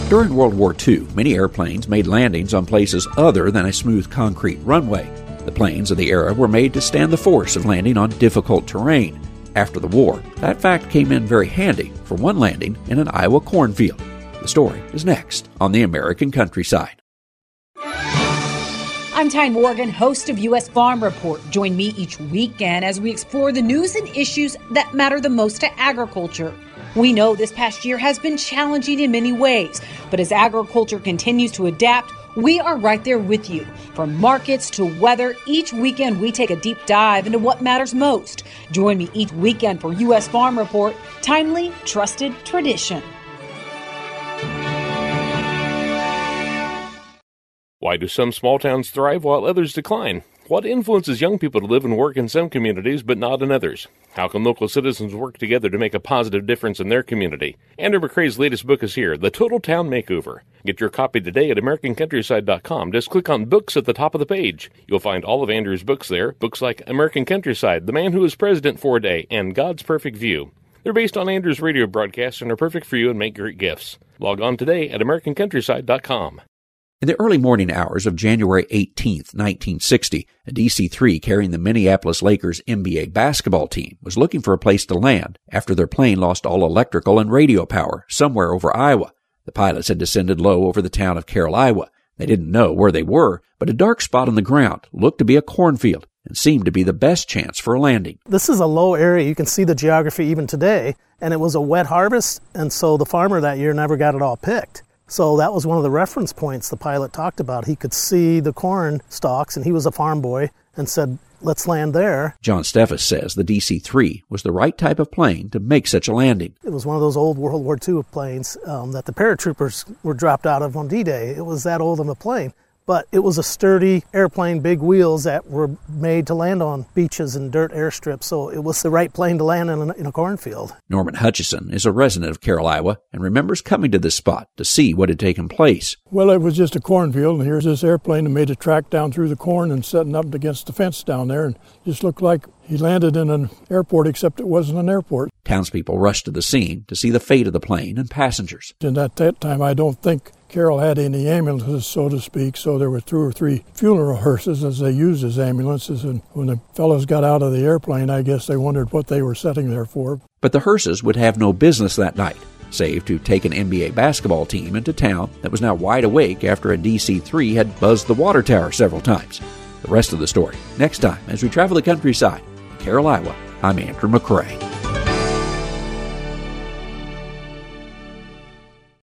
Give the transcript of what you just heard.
During World War II, many airplanes made landings on places other than a smooth concrete runway. The planes of the era were made to stand the force of landing on difficult terrain. After the war, that fact came in very handy for one landing in an Iowa cornfield. The story is next on the American Countryside. I'm Tyne Morgan, host of U.S. Farm Report. Join me each weekend as we explore the news and issues that matter the most to agriculture. We know this past year has been challenging in many ways, but as agriculture continues to adapt, we are right there with you. From markets to weather, each weekend we take a deep dive into what matters most. Join me each weekend for U.S. Farm Report, timely, trusted tradition. Why do some small towns thrive while others decline? What influences young people to live and work in some communities but not in others? How can local citizens work together to make a positive difference in their community? Andrew McCrae's latest book is here, The Total Town Makeover. Get your copy today at AmericanCountryside.com. Just click on Books at the top of the page. You'll find all of Andrew's books there, books like American Countryside, The Man Who Was President for a Day, and God's Perfect View. They're based on Andrew's radio broadcasts and are perfect for you and make great gifts. Log on today at AmericanCountryside.com. In the early morning hours of January 18, 1960, a DC-3 carrying the Minneapolis Lakers NBA basketball team was looking for a place to land after their plane lost all electrical and radio power somewhere over Iowa. The pilots had descended low over the town of Carroll, Iowa. They didn't know where they were, but a dark spot on the ground looked to be a cornfield and seemed to be the best chance for a landing. This is a low area. You can see the geography even today, and it was a wet harvest, and so the farmer that year never got it all picked. So that was one of the reference points the pilot talked about. He could see the corn stalks, and he was a farm boy, and said, let's land there. John Steffes says the DC-3 was the right type of plane to make such a landing. It was one of those old World War II planes that the paratroopers were dropped out of on D-Day. It was that old of a plane. But it was a sturdy airplane, big wheels that were made to land on beaches and dirt airstrips, so it was the right plane to land in a cornfield. Norman Hutchison is a resident of Carroll, Iowa, and remembers coming to this spot to see what had taken place. Well, it was just a cornfield, and here's this airplane that made a track down through the corn and setting up against the fence down there, and just looked like he landed in an airport, except it wasn't an airport. Townspeople rushed to the scene to see the fate of the plane and passengers. And at that time, I don't think Carroll had any ambulances, so to speak, so there were 2 or 3 funeral hearses as they used as ambulances, and when the fellows got out of the airplane, I guess they wondered what they were sitting there for. But the hearses would have no business that night, save to take an NBA basketball team into town that was now wide awake after a DC-3 had buzzed the water tower several times. The rest of the story next time as we travel the countryside. Carroll, Iowa, I'm Andrew McCrae.